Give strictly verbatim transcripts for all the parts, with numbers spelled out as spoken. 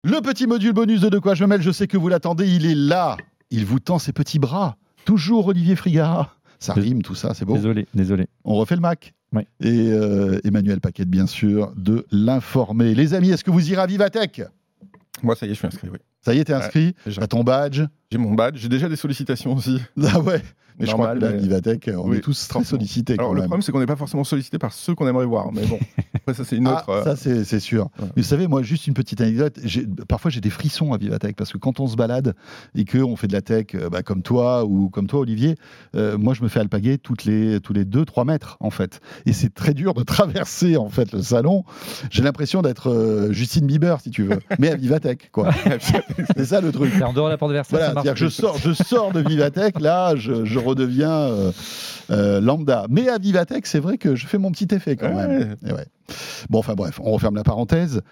Le petit module bonus de De quoi je me mêle, je sais que vous l'attendez, il est là. Il vous tend ses petits bras. Toujours Olivier Frigara. Ça rime tout ça, c'est beau. Désolé, désolé. On refait le Mac. Oui. Et euh, Emmanuel Paquette, bien sûr, de l'informer. Les amis, est-ce que vous irez à Vivatech ? Moi, ça y est, je suis inscrit, oui. Ça y est, t'es inscrit ? Ouais, T'as ton badge ? J'ai mon badge, j'ai déjà des sollicitations aussi. Ah ouais. Mais Normal, je crois que la mais... Vivatech, on oui, est tous très forcément. sollicités. Alors, quand le même. problème, c'est qu'on n'est pas forcément sollicité par ceux qu'on aimerait voir. Mais bon, après, ça, c'est une autre. Ah, euh... ça, c'est, c'est sûr. Ouais. Mais vous savez, moi, juste une petite anecdote. J'ai, parfois, j'ai des frissons à Vivatech parce que quand on se balade et qu'on fait de la tech, euh, bah, comme toi ou comme toi, Olivier, euh, moi, je me fais alpaguer toutes les, tous les deux trois mètres, en fait. Et c'est très dur de traverser, en fait, le salon. J'ai l'impression d'être euh, Justine Bieber, si tu veux, mais à Vivatech, quoi. C'est ça le truc. C'est en dehors de la porte Versailles, Voilà, ça marche. c'est-à-dire que je sors, je sors de Vivatech, là, je, je redeviens euh, euh, lambda. Mais à Vivatech, c'est vrai que je fais mon petit effet quand Ouais. même. Et ouais. Bon, enfin bref, on referme la parenthèse.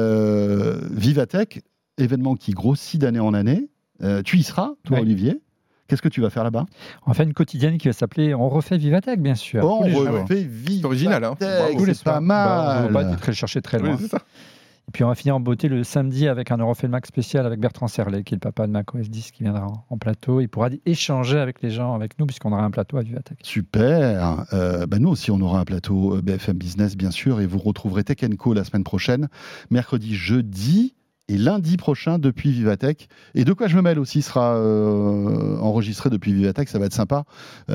Euh, Vivatech, événement qui grossit d'année en année. Euh, tu y seras, toi, Ouais. Olivier. Qu'est-ce que tu vas faire là-bas ? On fait une quotidienne qui va s'appeler On refait Vivatech, bien sûr. On Tous les jours. refait Vivatech. C'est original, hein. Bravo. Tous les C'est pas soirs. Bah, on ne va pas mal. être très chercher très loin. Oui, c'est ça. Et puis on va finir en beauté le samedi avec un Eurofait Mac spécial avec Bertrand Serlet, qui est le papa de macOS dix, qui viendra en, en plateau. Il pourra échanger avec les gens, avec nous, puisqu'on aura un plateau à Vivatech. Super. Euh, bah nous aussi, on aura un plateau B F M Business, bien sûr, et vous retrouverez Tech and Co la semaine prochaine, mercredi, jeudi et lundi prochain depuis Vivatech. Et De quoi je me mêle aussi sera euh, enregistré depuis Vivatech, ça va être sympa,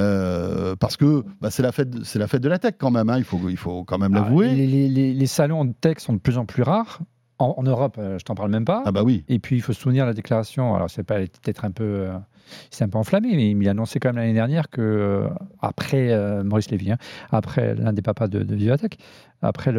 euh, parce que bah, c'est la fête, de- c'est la fête de la tech quand même. Hein, il faut, il faut quand même Ah, l'avouer. les, les- les- les salons de tech sont de plus en plus rares. En, en Europe, euh, je t'en parle même pas. Ah bah oui. Et puis il faut se souvenir de la déclaration. Alors c'est pas elle était peut-être un peu, euh, c'est un peu enflammé, mais il a annoncé quand même l'année dernière que euh, après euh, Maurice Lévy, hein, après l'un des papas de, de Vivatech, après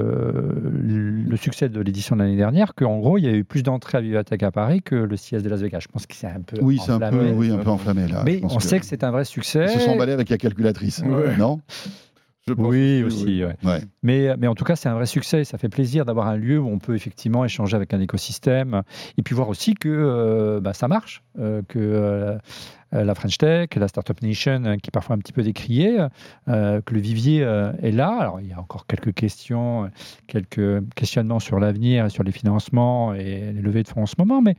le, le succès de l'édition de l'année dernière, qu'en gros il y a eu plus d'entrées à Vivatech à Paris que le C I S de Las Vegas. Je pense que c'est un peu Oui, c'est un peu, enflammé. oui, un peu enflammé là. Mais Je pense on sait que c'est un vrai succès. Ils se sont emballés avec la calculatrice, Ouais. non ? Je pense Oui, aussi. ouais. Ouais. Mais, mais en tout cas, c'est un vrai succès. Ça fait plaisir d'avoir un lieu où on peut effectivement échanger avec un écosystème et puis voir aussi que euh, bah, ça marche, euh, que euh, la French Tech, la Startup Nation, euh, qui est parfois un petit peu décriée, euh, que le vivier euh, est là. Alors, il y a encore quelques questions, quelques questionnements sur l'avenir, sur les financements et les levées de fonds en ce moment, mais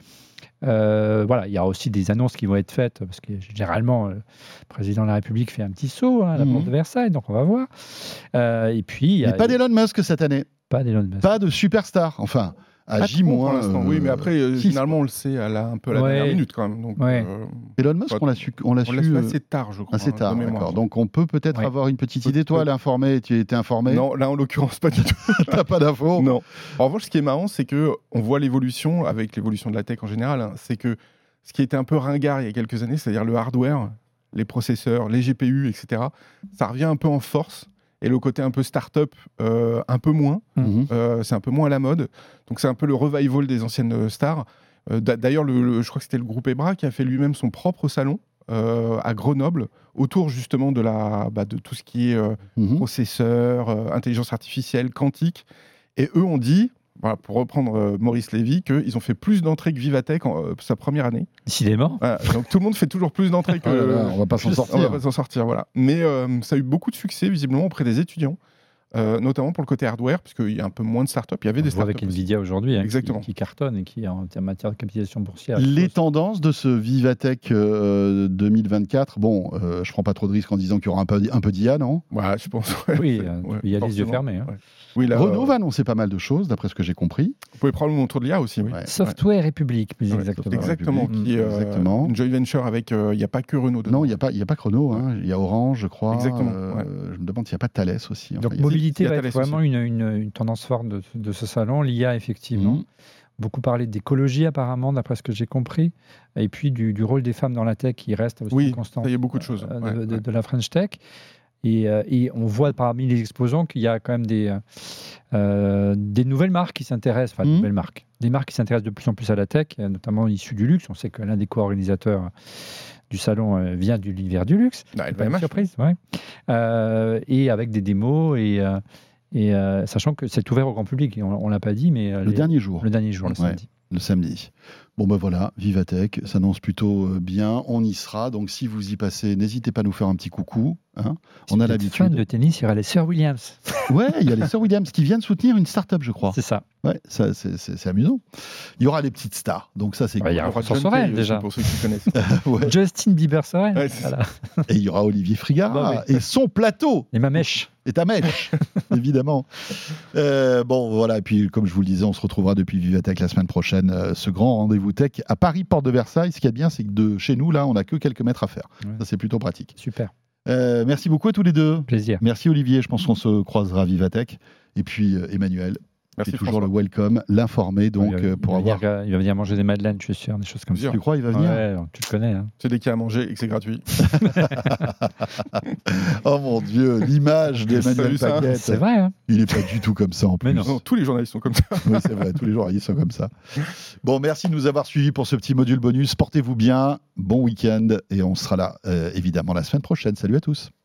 Euh, voilà, il y a aussi des annonces qui vont être faites parce que généralement, le président de la République fait un petit saut hein, à la Mhm. porte de Versailles, donc on va voir. Euh, et puis, il y a Mais pas d'Elon Musk cette année. pas d'Elon Musk. Pas de superstar. Enfin, à Pas J-. trop pour l'instant, oui, mais après, euh, qui- généralement, on le sait à la, un peu à la Ouais. dernière minute quand même. Donc, Ouais. euh, Elon Musk, on l'a su, on l'a on l'a su su euh, assez tard, je crois. assez hein, de tard. mémoire. D'accord. Donc on peut peut-être Ouais. avoir une petite Peut- idée. Toi, peut- l'informé, tu étais informé. Non, là, en l'occurrence, pas du tout. T'as pas d'infos. Non. En revanche, ce qui est marrant, c'est que on voit l'évolution avec l'évolution de la tech en général. hein, c'est que ce qui était un peu ringard il y a quelques années, c'est-à-dire le hardware, les processeurs, les G P U, et cetera, ça revient un peu en force. Et le côté un peu start-up, euh, un peu moins. Mhm. Euh, c'est un peu moins à la mode. Donc c'est un peu le revival des anciennes euh, stars. Euh, d'a- D'ailleurs, le, le- je crois que c'était le groupe Ebra qui a fait lui-même son propre salon euh, à Grenoble, autour justement de, la, bah, de tout ce qui est euh, Mhm. processeurs, euh, intelligence artificielle, quantique. Et eux ont dit, voilà, pour reprendre euh, Maurice Lévy, qu'ils ont fait plus d'entrées que Vivatech en euh, sa première année. Décidément. Voilà. Donc tout le monde fait toujours plus d'entrées que... Oh là là, on va pas s'en On va sortir. pas s'en sortir, voilà. Mais euh, ça a eu beaucoup de succès, visiblement, auprès des étudiants, euh, notamment pour le côté hardware, puisqu'il y a un peu moins de startups. Il y avait On des le voit startups avec aussi. Nvidia aujourd'hui, hein, qui- Exactement. qui, cartonne et qui, en termes- matière de capitalisation boursière, Les explose. tendances de ce Vivatech euh, deux mille vingt-quatre, bon, euh, je prends pas trop de risques en disant qu'il y aura un peu, un peu d'I A, non ? Ouais, je pense. ouais. Oui, euh, Ouais, il y a les yeux forcément. fermés. hein. Ouais. Oui, là, Renault euh, va annoncer pas mal de choses, d'après ce que j'ai compris. vous pouvez probablement autour de l'I A aussi, oui. Ouais. Software République, plus Ouais, exactement. Exactement, République. qui est euh, Exactement. une joint venture avec. Il n'y a pas que Renault dedans. Non, il n'y a pas, il y a pas que Renault, hein. Il y a Orange, je crois. Exactement, Euh, ouais. Je me demande s'il n'y a pas de Thales aussi. Enfin, Donc il y a- mobilité il y a va Thales être vraiment une, une- une tendance forte de, de ce salon. L'I A, effectivement. Mhm. Beaucoup parlé d'écologie, apparemment, d'après ce que j'ai compris. Et puis du, du rôle des femmes dans la tech qui reste aussi Oui, une constante ça, il y a beaucoup de choses. euh, Ouais, de, de- ouais. de la French Tech. Et, euh, et on voit parmi les exposants qu'il y a quand même des, euh, euh, des nouvelles marques qui s'intéressent, enfin, Mhm. nouvelles marques, des marques qui s'intéressent de plus en plus à la tech, euh, notamment issues du luxe. On sait que l'un des co-organisateurs du salon euh, vient de l'univers du luxe. Bah, C'est pas une L V M H. surprise, ouais. Euh, et avec des démos, et, euh, et euh, sachant que c'est ouvert au grand public, et on ne l'a pas dit, mais euh, Le les- dernier jour. le dernier jour, le Ouais. samedi. Le samedi. Bon ben voilà, Vivatech s'annonce plutôt euh, bien, on y sera, donc si vous y passez, n'hésitez pas à nous faire un petit coucou, Hein. Si On a vous êtes l'habitude. fan de tennis, il y aura les Sir Williams. Ouais, il y a les Sir Williams qui viennent soutenir une start-up, je crois. C'est ça. Ouais, ça, c'est, c'est, c'est amusant. Il y aura les petites stars, donc ça c'est Ouais, il y cool. a aura François John Sorel, Kelly aussi, déjà. pour ceux qui connaissent. Ouais. Justin Bieber Sorel. Ouais, c'est Voilà. Et il y aura Olivier Frigara Bah oui. et son plateau Et ma mèche. et ta mèche, évidemment. Euh, bon, voilà. Et puis, comme je vous le disais, on se retrouvera depuis Vivatech la semaine prochaine. Euh, ce grand rendez-vous tech à Paris, porte de Versailles. Ce qui est bien, c'est que de chez nous, là, on n'a que quelques mètres à faire. Ouais. Ça, c'est plutôt pratique. Super. Euh, merci beaucoup à tous les deux. Plaisir. Merci Olivier. Je pense qu'on se croisera à Vivatech. Et puis euh, Emmanuel. Merci C'est toujours François. le welcome, l'informé, donc il va, euh, pour il va avoir. venir, il va venir manger des madeleines, je suis sûr, des choses comme ça. Sûr. Tu crois, il va venir Ouais, tu le connais. Hein. C'est dès qu'il y a à manger et que c'est gratuit. Oh mon Dieu, l'image d'Emmanuel Salut, ça. Paquette. C'est vrai. Hein. Il n'est pas du tout comme ça en plus. Mais non. Non, tous les journalistes sont comme ça. Oui, c'est vrai, tous les jours, ils sont comme ça. Bon, merci de nous avoir suivis pour ce petit module bonus. Portez-vous bien, bon week-end, et on sera là, euh, évidemment, la semaine prochaine. Salut à tous.